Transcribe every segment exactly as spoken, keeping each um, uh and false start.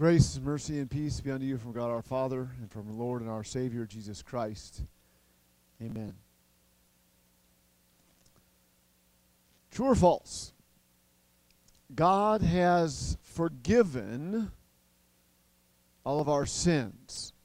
Grace, mercy, and peace be unto you from God our Father and from the Lord and our Savior, Jesus Christ. Amen. True or false? God has forgiven all of our sins.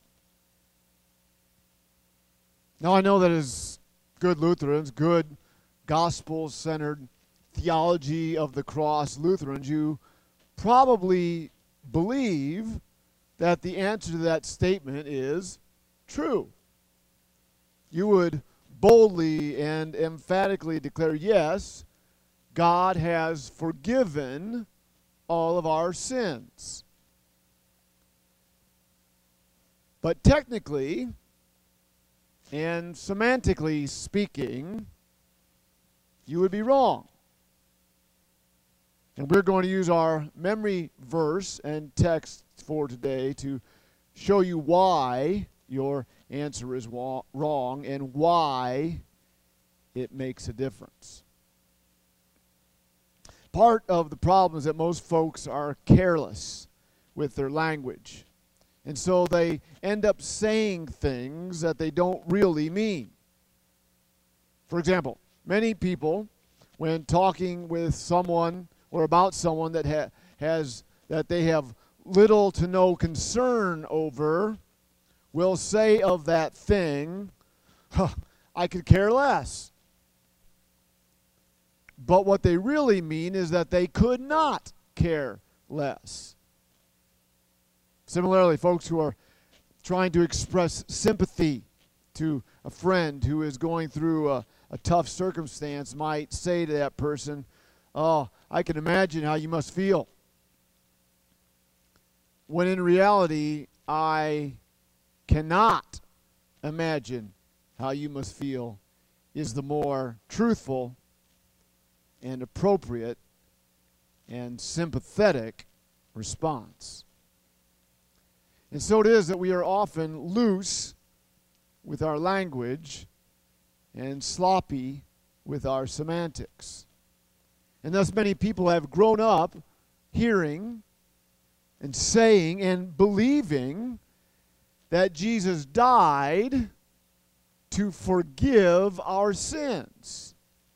Now I know that as good Lutherans, good gospel-centered theology of the cross Lutherans, you probably believe that the answer to that statement is true. You would boldly and emphatically declare, yes, God has forgiven all of our sins. But technically and semantically speaking, you would be wrong. And we're going to use our memory verse and text for today to show you why your answer is wa- wrong and why it makes a difference. Part of the problem is that most folks are careless with their language. And so they end up saying things that they don't really mean. For example, many people, when talking with someone or about someone that ha- has that they have little to no concern over, will say of that thing, huh, I could care less. But what they really mean is that they could not care less. Similarly, folks who are trying to express sympathy to a friend who is going through a, a tough circumstance might say to that person, oh, I can imagine how you must feel. When in reality, I cannot imagine how you must feel is the more truthful and appropriate and sympathetic response. And so it is that we are often loose with our language and sloppy with our semantics. And thus many people have grown up hearing and saying and believing that Jesus died to forgive our sins.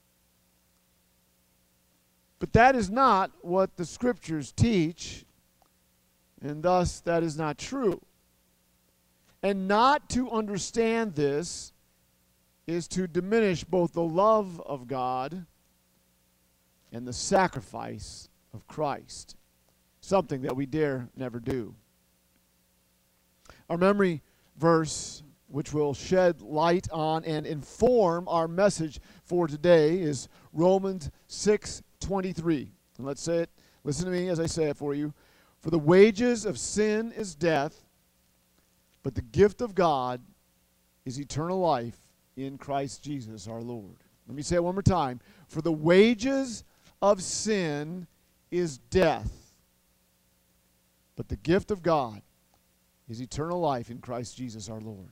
But that is not what the Scriptures teach, and thus that is not true. And not to understand this is to diminish both the love of God and the sacrifice of Christ, something that we dare never do. Our memory verse, which will shed light on and inform our message for today, is Romans six twenty-three. And let's say it, listen to me as I say it for you. For the wages of sin is death, but the gift of God is eternal life in Christ Jesus our Lord. Let me say it one more time. For the wages of sin is death, but the gift of God is eternal life in Christ Jesus our Lord.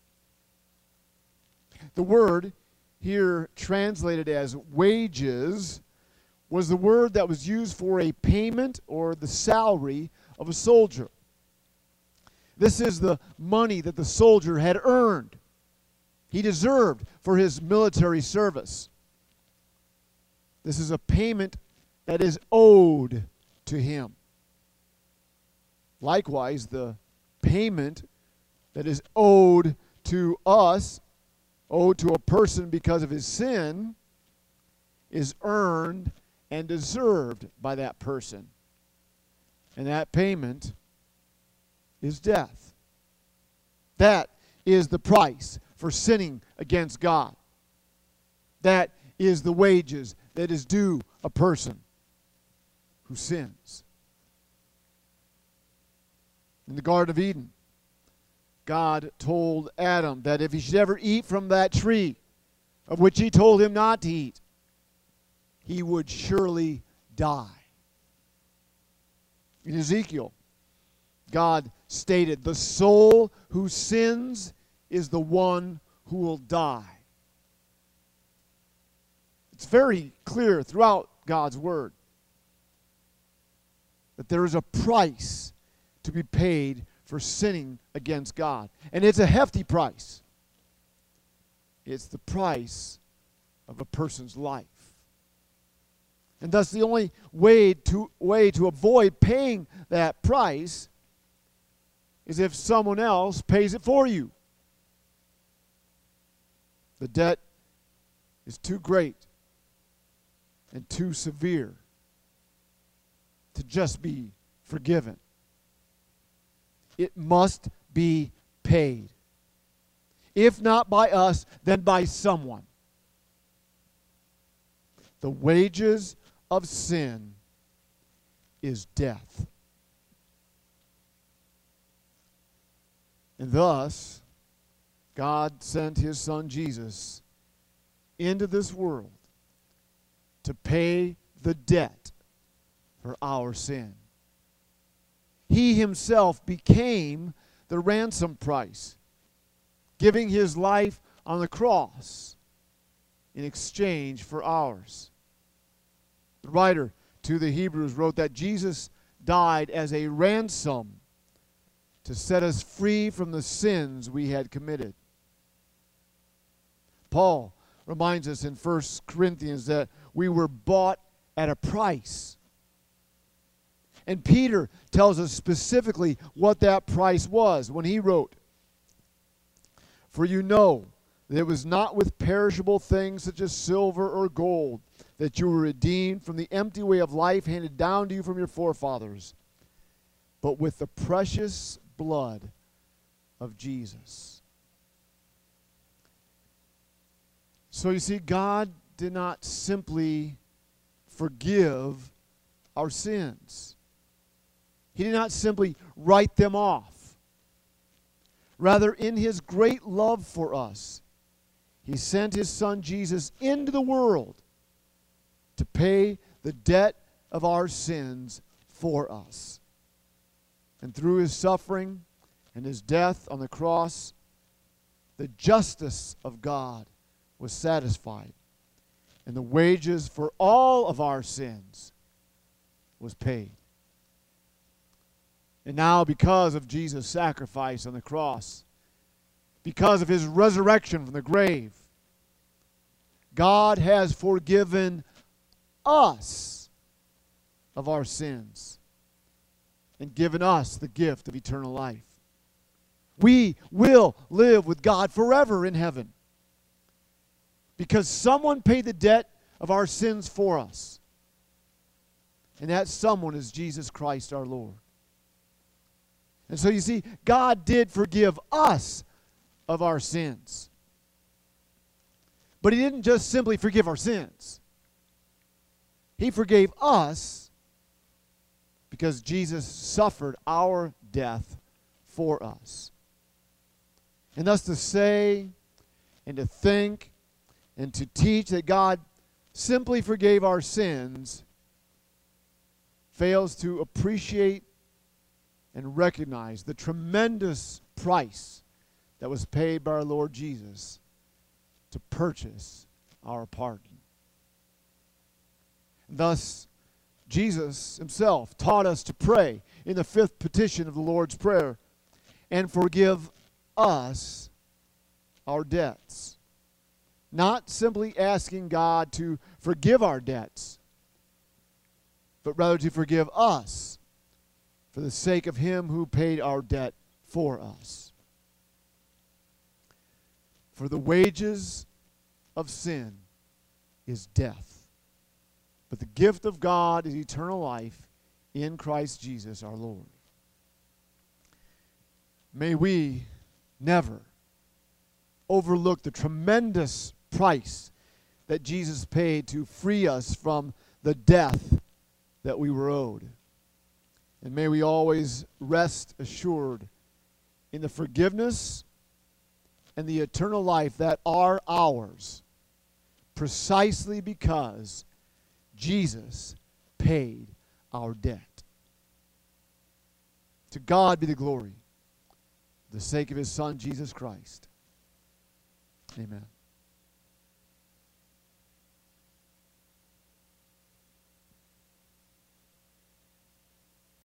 The word here translated as wages was the word that was used for a payment or the salary of a soldier. This is the money that the soldier had earned. He deserved for his military service. This is a payment that is owed to him. Likewise, the payment that is owed to us, owed to a person because of his sin, is earned and deserved by that person. And that payment is death. That is the price for sinning against God. That is the wages that is due a person who sins. In the Garden of Eden, God told Adam that if he should ever eat from that tree of which he told him not to eat, he would surely die. In Ezekiel, God stated, the soul who sins is the one who will die. It's very clear throughout God's Word that there is a price to to be paid for sinning against God. And it's a hefty price. It's the price of a person's life. And thus the only way to, way to avoid paying that price is if someone else pays it for you. The debt is too great and too severe to just be forgiven. It must be paid. If not by us, then by someone. The wages of sin is death. And thus, God sent his Son Jesus into this world to pay the debt for our sin. He himself became the ransom price, giving his life on the cross in exchange for ours. The writer to the Hebrews wrote that Jesus died as a ransom to set us free from the sins we had committed. Paul reminds us in First Corinthians that we were bought at a price. And Peter tells us specifically what that price was when he wrote, "For you know that it was not with perishable things such as silver or gold that you were redeemed from the empty way of life handed down to you from your forefathers, but with the precious blood of Jesus." So you see, God did not simply forgive our sins. He did not simply write them off. Rather, in his great love for us, he sent his Son Jesus into the world to pay the debt of our sins for us. And through his suffering and his death on the cross, the justice of God was satisfied, and the wages for all of our sins was paid. And now, because of Jesus' sacrifice on the cross, because of his resurrection from the grave, God has forgiven us of our sins and given us the gift of eternal life. We will live with God forever in heaven because someone paid the debt of our sins for us. And that someone is Jesus Christ our Lord. And so you see, God did forgive us of our sins. But he didn't just simply forgive our sins. He forgave us because Jesus suffered our death for us. And thus to say and to think and to teach that God simply forgave our sins fails to appreciate and recognize the tremendous price that was paid by our Lord Jesus to purchase our pardon. Thus, Jesus himself taught us to pray in the fifth petition of the Lord's Prayer, "And forgive us our debts." Not simply asking God to forgive our debts, but rather to forgive us for the sake of him who paid our debt for us. For the wages of sin is death, but the gift of God is eternal life in Christ Jesus our Lord. May we never overlook the tremendous price that Jesus paid to free us from the death that we were owed. And may we always rest assured in the forgiveness and the eternal life that are ours, precisely because Jesus paid our debt. To God be the glory, for the sake of his Son, Jesus Christ. Amen.